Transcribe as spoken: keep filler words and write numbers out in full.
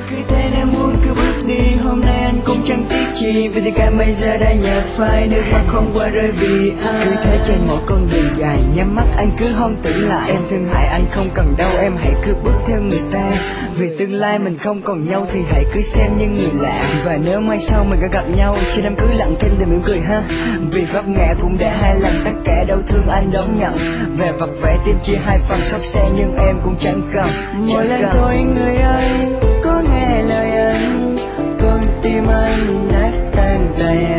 Cứ thế nếu muốn cứ bước đi, hôm nay anh cũng chẳng tiếc chi, vì tất cả bây giờ đã nhạt phai, nước mắt không qua rơi vì ai. Cứ thế trên một con đường dài, nhắm mắt anh cứ không tỉnh lại. Em thương hại anh không cần đâu, em hãy cứ bước theo người ta. Vì tương lai mình không còn nhau thì hãy cứ xem như người lạ. Và nếu mai sau mình có gặp nhau, xin em cứ lặng thinh để mỉm cười ha. Vì vấp ngã cũng đã hai lần, tất cả đau thương anh đón nhận. Về vật vẽ tim chia hai phần, xót xe nhưng em cũng chẳng cần. Mỗi lần thôi người ơi, có nghe lời anh, con tim anh nát tan tàn.